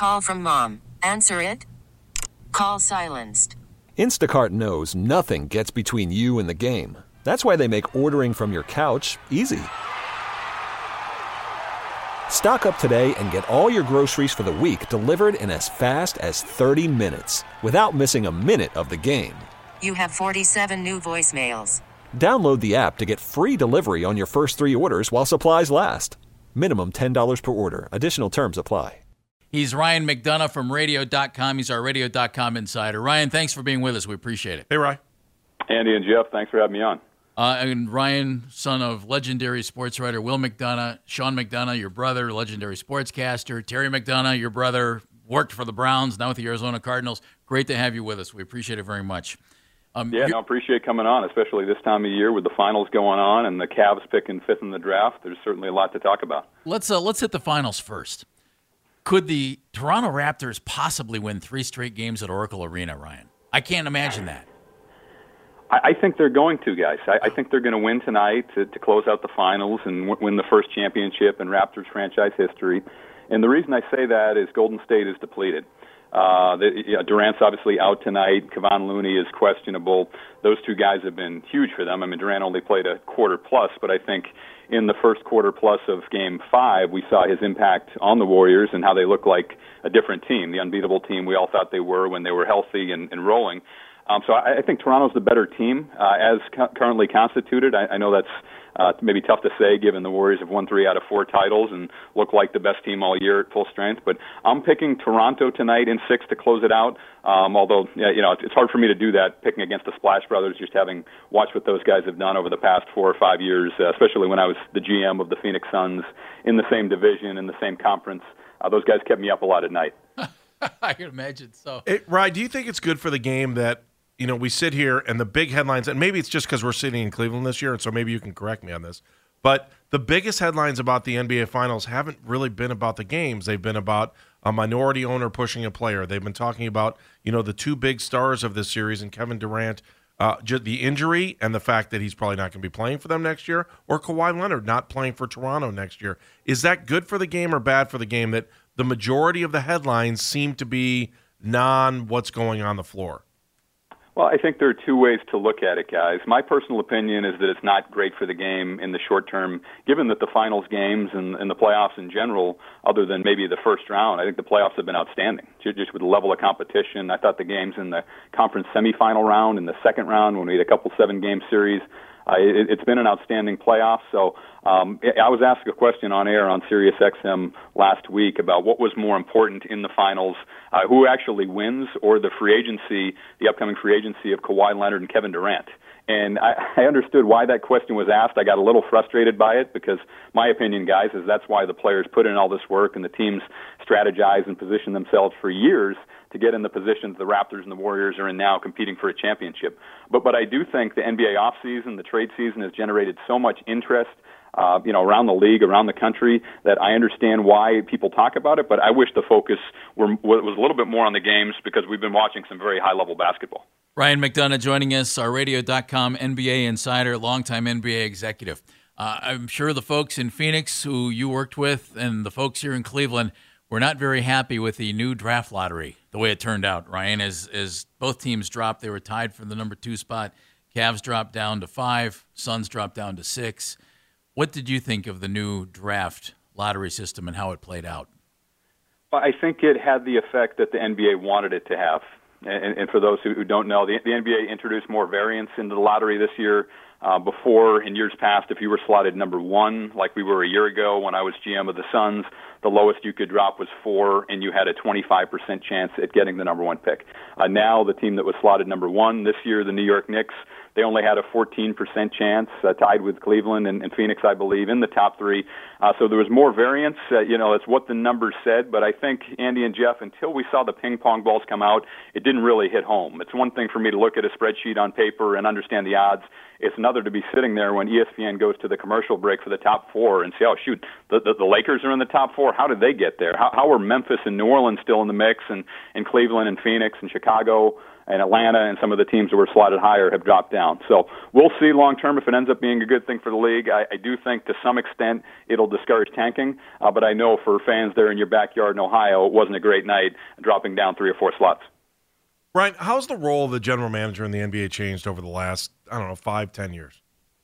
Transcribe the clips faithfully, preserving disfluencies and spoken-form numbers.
Call from mom. Answer it. Call silenced. Instacart knows nothing gets between you and the game. That's why they make ordering from your couch easy. Stock up today and get all your groceries for the week delivered in as fast as thirty minutes without missing a minute of the game. You have forty-seven new voicemails. Download the app to get free delivery on your first three orders while supplies last. Minimum ten dollars per order. Additional terms apply. He's Ryan McDonough from radio dot com. He's our radio dot com insider. Ryan, thanks for being with us. We appreciate it. Hey, Ryan. Andy and Jeff, thanks for having me on. Uh, and Ryan, son of legendary sports writer Will McDonough, Sean McDonough, your brother, legendary sportscaster, Terry McDonough, your brother, worked for the Browns, now with the Arizona Cardinals. Great to have you with us. We appreciate it very much. Um, yeah, no, appreciate coming on, especially this time of year with the finals going on and the Cavs picking fifth in the draft. There's certainly a lot to talk about. Let's uh, let's hit the finals first. Could the Toronto Raptors possibly win three straight games at Oracle Arena, Ryan? I can't imagine that. I, I think they're going to, guys. I, I think they're going to win tonight to, to close out the finals and w- win the first championship in Raptors franchise history. And the reason I say that is Golden State is depleted. Uh, the, you know, Durant's obviously out tonight. Kevon Looney is questionable. Those two guys have been huge for them. I mean, Durant only played a quarter plus, but I think in the first quarter plus of Game five, we saw his impact on the Warriors and how they look like a different team, the unbeatable team we all thought they were when they were healthy and, and rolling. Um, so I, I think Toronto's the better team uh, as cu- currently constituted. I, I know that's uh, maybe tough to say given the Warriors have won three out of four titles and look like the best team all year at full strength. But I'm picking Toronto tonight in six to close it out. Um, although, yeah, you know, it's hard for me to do that picking against the Splash Brothers, just having watched what those guys have done over the past four or five years, uh, especially when I was the G M of the Phoenix Suns in the same division, in the same conference. Uh, those guys kept me up a lot at night. I can imagine so. It, Ryan, do you think it's good for the game that, you know, we sit here and the big headlines, and maybe it's just because we're sitting in Cleveland this year, and so maybe you can correct me on this, but the biggest headlines about the N B A Finals haven't really been about the games. They've been about a minority owner pushing a player. They've been talking about, you know, the two big stars of this series and Kevin Durant, uh, the injury and the fact that he's probably not going to be playing for them next year, or Kawhi Leonard not playing for Toronto next year. Is that good for the game or bad for the game that the majority of the headlines seem to be non what's going on the floor? Well, I think there are two ways to look at it, guys. My personal opinion is that it's not great for the game in the short term, given that the finals games and, and the playoffs in general, other than maybe the first round, I think the playoffs have been outstanding, just with the level of competition. I thought the games in the conference semifinal round and the second round, when we had a couple seven-game series, Uh, it, it's been an outstanding playoff. So um, I was asked a question on air on Sirius X M last week about what was more important in the finals, uh, who actually wins, or the free agency, the upcoming free agency of Kawhi Leonard and Kevin Durant. And I, I understood why that question was asked. I got a little frustrated by it because my opinion, guys, is that's why the players put in all this work and the teams strategize and position themselves for years to get in the positions the Raptors and the Warriors are in now, competing for a championship. But but I do think the N B A offseason, the trade season, has generated so much interest, uh, you know, around the league, around the country, that I understand why people talk about it. But I wish the focus were was a little bit more on the games, because we've been watching some very high-level basketball. Ryan McDonough joining us, our radio dot com N B A insider, longtime N B A executive. Uh, I'm sure the folks in Phoenix who you worked with and the folks here in Cleveland were not very happy with the new draft lottery, the way it turned out, Ryan. As, as both teams dropped, they were tied for the number two spot. Cavs dropped down to five. Suns dropped down to six. What did you think of the new draft lottery system and how it played out? Well, I think it had the effect that the N B A wanted it to have. And, and for those who, who don't know, the, the N B A introduced more variance into the lottery this year. Uh, before, in years past, if you were slotted number one, like we were a year ago when I was G M of the Suns, the lowest you could drop was four, and you had a twenty-five percent chance at getting the number one pick. Uh, now, the team that was slotted number one this year, the New York Knicks, they only had a fourteen percent chance, uh, tied with Cleveland and, and Phoenix, I believe, in the top three. Uh, so there was more variance. Uh, you know, it's what the numbers said. But I think, Andy and Jeff, until we saw the ping pong balls come out, it didn't really hit home. It's one thing for me to look at a spreadsheet on paper and understand the odds. It's another to be sitting there when E S P N goes to the commercial break for the top four and say, oh, shoot, the, the, the Lakers are in the top four. How did they get there? How, how are Memphis and New Orleans still in the mix, and, and Cleveland and Phoenix and Chicago? and Atlanta and some of the teams that were slotted higher have dropped down. So we'll see long term if it ends up being a good thing for the league. I, I do think to some extent it'll discourage tanking, uh, but I know for fans there in your backyard in Ohio, it wasn't a great night dropping down three or four slots. Ryan, how's the role of the general manager in the N B A changed over the last, I don't know, five, ten years?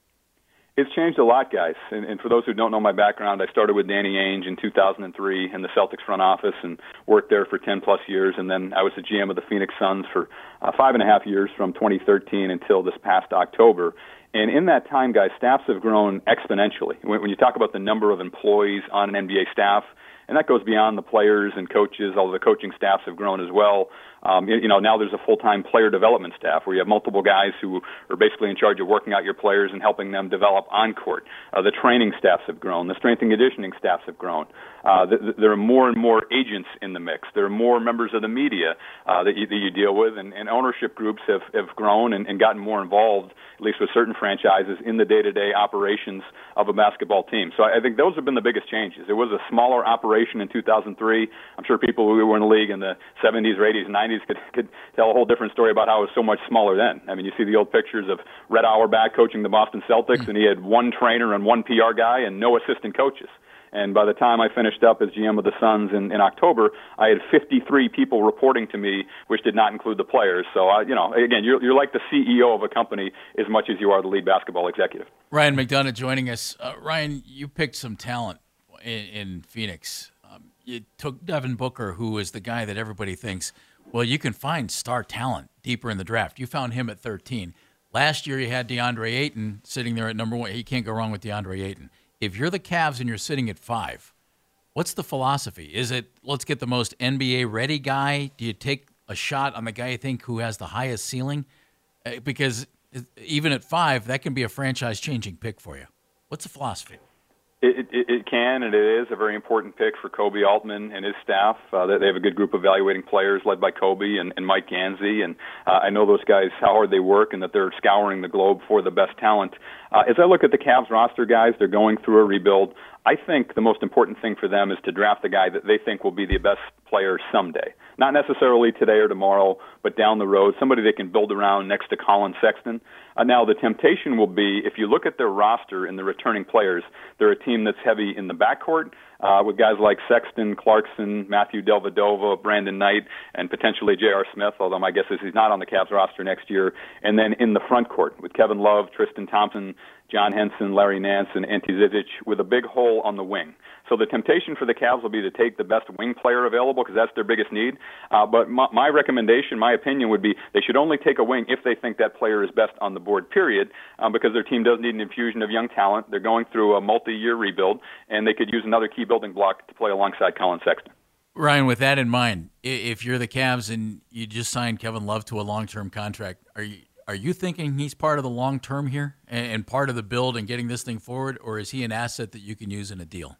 It's changed a lot, guys. And, and for those who don't know my background, I started with Danny Ainge in two thousand three in the Celtics front office and worked there for ten plus years. And then I was the G M of the Phoenix Suns for uh, five and a half years from twenty thirteen until this past October. And in that time, guys, staffs have grown exponentially. When, when you talk about the number of employees on an N B A staff, and that goes beyond the players and coaches, although the coaching staffs have grown as well. Um, you, you know, now there's a full-time player development staff where you have multiple guys who are basically in charge of working out your players and helping them develop on court. Uh, the training staffs have grown. The strength and conditioning staffs have grown. Uh, th- th- there are more and more agents in the mix. There are more members of the media uh, that, you, that you deal with, and, and ownership groups have, have grown and, and gotten more involved, at least with certain franchises, in the day-to-day operations of a basketball team. So I, I think those have been the biggest changes. It was a smaller operation in two thousand three. I'm sure people who were in the league in the seventies or eighties and nineties could, could tell a whole different story about how it was so much smaller then. I mean, you see the old pictures of Red Auerbach coaching the Boston Celtics, mm-hmm. and he had one trainer and one P R guy and no assistant coaches. And by the time I finished up as G M of the Suns in, in October, I had fifty-three people reporting to me, which did not include the players. So, uh, you know, again, you're, you're like the C E O of a company as much as you are the lead basketball executive. Ryan McDonough joining us. Uh, Ryan, you picked some talent in, in Phoenix. Um, you took Devin Booker, who is the guy that everybody thinks, well, you can find star talent deeper in the draft. You found him at thirteen. Last year you had DeAndre Ayton sitting there at number one. You can't go wrong with DeAndre Ayton. If you're the Cavs and you're sitting at five, what's the philosophy? Is it let's get the most N B A-ready guy? Do you take a shot on the guy you think who has the highest ceiling? Uh, because even at five, that can be a franchise-changing pick for you. What's the philosophy? It, it, it can, and it is a very important pick for Kobe Altman and his staff. Uh, they have a good group of evaluating players led by Kobe and, and Mike Gansey, and uh, I know those guys, how hard they work, and that they're scouring the globe for the best talent. Uh, as I look at the Cavs roster, guys, they're going through a rebuild. I think the most important thing for them is to draft the guy that they think will be the best player someday. Not necessarily today or tomorrow, but down the road, somebody they can build around next to Colin Sexton. Uh, now, the temptation will be, if you look at their roster and the returning players, they're a team that's heavy in the backcourt uh, with guys like Sexton, Clarkson, Matthew Dellavedova, Brandon Knight, and potentially J R. Smith, although my guess is he's not on the Cavs roster next year. And then in the front court with Kevin Love, Tristan Thompson, John Henson, Larry Nance, and Ante Zizic with a big hole on the wing. So the temptation for the Cavs will be to take the best wing player available because that's their biggest need. Uh, but my, my recommendation, my opinion would be they should only take a wing if they think that player is best on the board, period, um, because their team does need an infusion of young talent. They're going through a multi-year rebuild, and they could use another key building block to play alongside Colin Sexton. Ryan, with that in mind, if you're the Cavs and you just signed Kevin Love to a long-term contract, are you Are you thinking he's part of the long term here and part of the build and getting this thing forward, or is he an asset that you can use in a deal?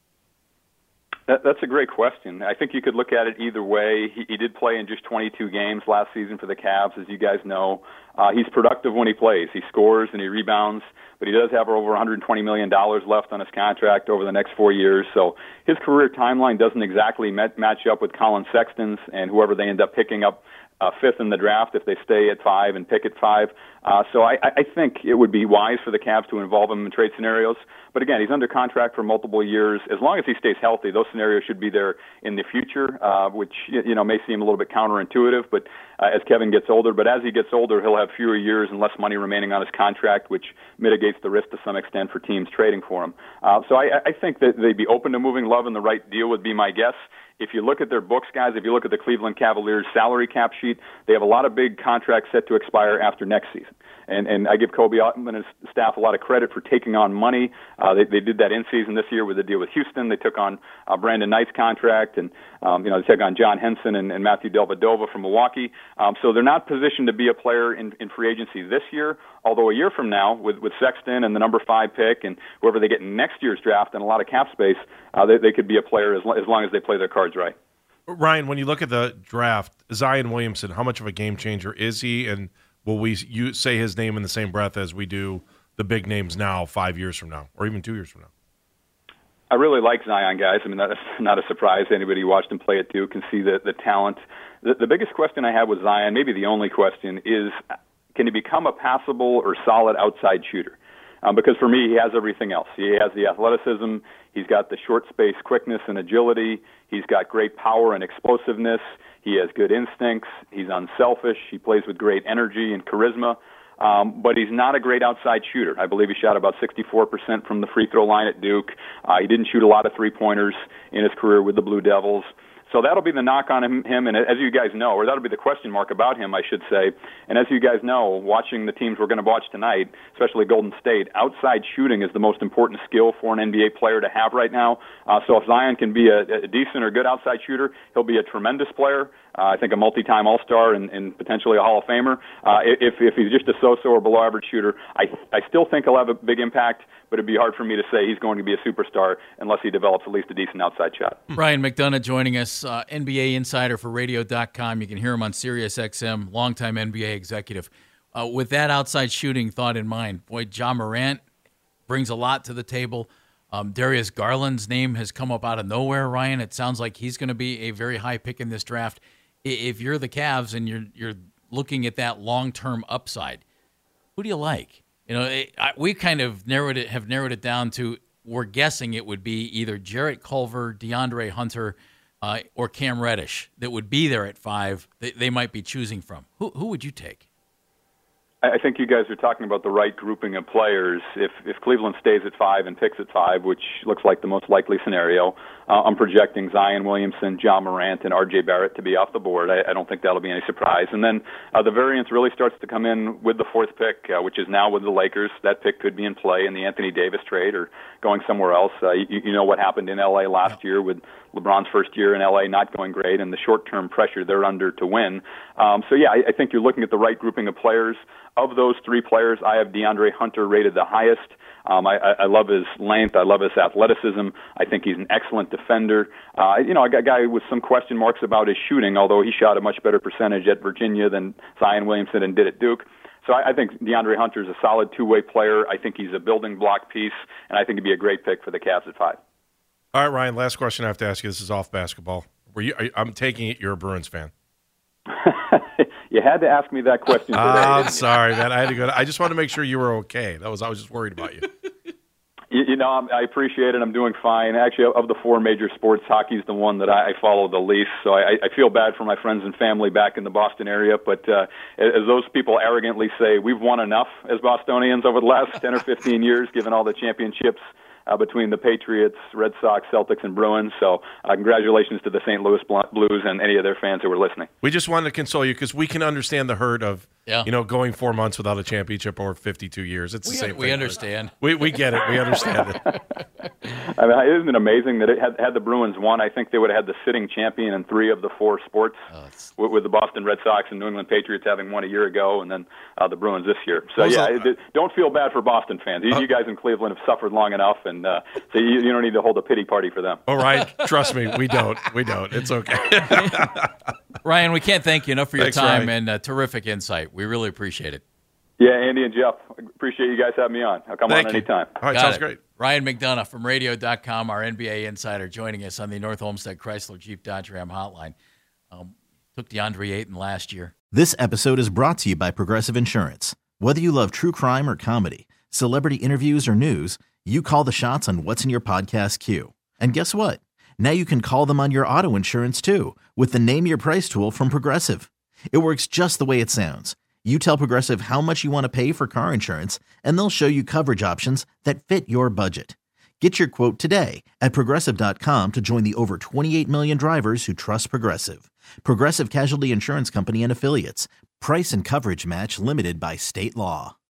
That, that's a great question. I think you could look at it either way. He, he did play in just twenty-two games last season for the Cavs, as you guys know. Uh, he's productive when he plays. He scores and he rebounds, but he does have over one hundred twenty million dollars left on his contract over the next four years. So his career timeline doesn't exactly met, match up with Colin Sexton's and whoever they end up picking up Uh, fifth in the draft if they stay at five and pick at five. Uh, so I, I think it would be wise for the Cavs to involve him in trade scenarios. But again, he's under contract for multiple years. As long as he stays healthy, those scenarios should be there in the future, uh, which you know may seem a little bit counterintuitive. But uh, as Kevin gets older, but as he gets older, he'll have fewer years and less money remaining on his contract, which mitigates the risk to some extent for teams trading for him. Uh, so I, I think that they'd be open to moving Love, and the right deal would be my guess. If you look at their books, guys, if you look at the Cleveland Cavaliers salary cap sheet, they have a lot of big contracts set to expire after next season. And, and I give Kobe Altman and his staff a lot of credit for taking on money. Uh, they, they did that in season this year with the deal with Houston. They took on uh, Brandon Knight's contract, and um, you know they took on John Henson and, and Matthew Dellavedova from Milwaukee. Um, so they're not positioned to be a player in, in free agency this year. Although a year from now, with, with Sexton and the number five pick and whoever they get in next year's draft and a lot of cap space, uh, they, they could be a player as, as long as they play their cards right. Ryan, when you look at the draft, Zion Williamson, how much of a game changer is he? And will we you say his name in the same breath as we do the big names now, five years from now, or even two years from now? I really like Zion, guys. I mean, that's not a surprise. Anybody who watched him play at Duke can see the, the talent. The, the biggest question I have with Zion, maybe the only question, is can he become a passable or solid outside shooter? Um, because for me, he has everything else. He has the athleticism. He's got the short space quickness and agility. He's got great power and explosiveness. He has good instincts. He's unselfish. He plays with great energy and charisma. Um, but he's not a great outside shooter. I believe he shot about sixty-four percent from the free throw line at Duke. Uh, he didn't shoot a lot of three-pointers in his career with the Blue Devils. So that'll be the knock on him, him, and as you guys know, or that'll be the question mark about him, I should say. And as you guys know, watching the teams we're going to watch tonight, especially Golden State, outside shooting is the most important skill for an N B A player to have right now. Uh, so if Zion can be a, a decent or good outside shooter, he'll be a tremendous player. Uh, I think a multi-time All-Star and, and potentially a Hall of Famer. Uh, if, if he's just a so-so or below-average shooter, I, I still think he'll have a big impact, but it'd be hard for me to say he's going to be a superstar unless he develops at least a decent outside shot. Ryan McDonough joining us, uh, N B A insider for radio dot com. You can hear him on Sirius X M, longtime N B A executive. Uh, with that outside shooting thought in mind, boy, Ja Morant brings a lot to the table. Um, Darius Garland's name has come up out of nowhere, Ryan. It sounds like he's going to be a very high pick in this draft. If you're the Cavs and you're you're looking at that long-term upside, who do you like? You know, it, I, we kind of narrowed it, have narrowed it down to we're guessing it would be either Jarrett Culver, DeAndre Hunter, uh, or Cam Reddish that would be there at five. That they might be choosing from. Who who would you take? I think you guys are talking about the right grouping of players. If if Cleveland stays at five and picks at five, which looks like the most likely scenario, uh, I'm projecting Zion Williamson, Ja Morant, and R J Barrett to be off the board. I, I don't think that'll be any surprise. And then uh, the variance really starts to come in with the fourth pick, uh, which is now with the Lakers. That pick could be in play in the Anthony Davis trade or going somewhere else. Uh, you, you know what happened in L A last year with LeBron's first year in L A not going great and the short-term pressure they're under to win. Um, so, yeah, I, I think you're looking at the right grouping of players. Of those three players, I have DeAndre Hunter rated the highest. Um, I, I love his length. I love his athleticism. I think he's an excellent defender. Uh, you know, I got a guy with some question marks about his shooting, although he shot a much better percentage at Virginia than Zion Williamson and did at Duke. So I, I think DeAndre Hunter is a solid two-way player. I think he's a building block piece, and I think he'd be a great pick for the Cavs at five. All right, Ryan, last question I have to ask you. This is off basketball. Were you? Are, I'm taking it you're a Bruins fan. You had to ask me that question today. I'm uh, sorry, man. I had to go. To, I just wanted to make sure you were okay. That was. I was just worried about you. You, you know, I'm, I appreciate it. I'm doing fine. Actually, of the four major sports, hockey's the one that I, I follow the least. So I, I feel bad for my friends and family back in the Boston area. But uh, as those people arrogantly say, we've won enough as Bostonians over the last ten or fifteen years, given all the championships Uh, between the Patriots, Red Sox, Celtics, and Bruins. So uh, congratulations to the Saint Louis Blues and any of their fans who were listening. We just wanted to console you because we can understand the hurt of yeah. you know going four months without a championship or fifty-two years. It's we, the same we thing. understand. We we get it. We understand it. I mean, isn't it amazing that it had, had the Bruins won, I think they would have had the sitting champion in three of the four sports, oh, with, with the Boston Red Sox and New England Patriots having won a year ago, and then uh, the Bruins this year. So, yeah, up, it, don't feel bad for Boston fans. You, uh, you guys in Cleveland have suffered long enough, and uh, so you, you don't need to hold a pity party for them. All right. Trust me, we don't. We don't. It's okay. Ryan, we can't thank you enough for your Thanks, time Ryan. and uh, terrific insight. We really appreciate it. Yeah, Andy and Jeff, appreciate you guys having me on. I'll come Thank on you. anytime. All right, Got sounds it. great. Ryan McDonough from radio dot com, our N B A insider, joining us on the North Olmsted Chrysler Jeep Dodge Ram hotline. Um, took DeAndre Ayton last year. This episode is brought to you by Progressive Insurance. Whether you love true crime or comedy, celebrity interviews or news, you call the shots on what's in your podcast queue. And guess what? Now you can call them on your auto insurance too with the Name Your Price tool from Progressive. It works just the way it sounds. You tell Progressive how much you want to pay for car insurance, and they'll show you coverage options that fit your budget. Get your quote today at Progressive dot com to join the over twenty-eight million drivers who trust Progressive. Progressive Casualty Insurance Company and Affiliates. Price and coverage match limited by state law.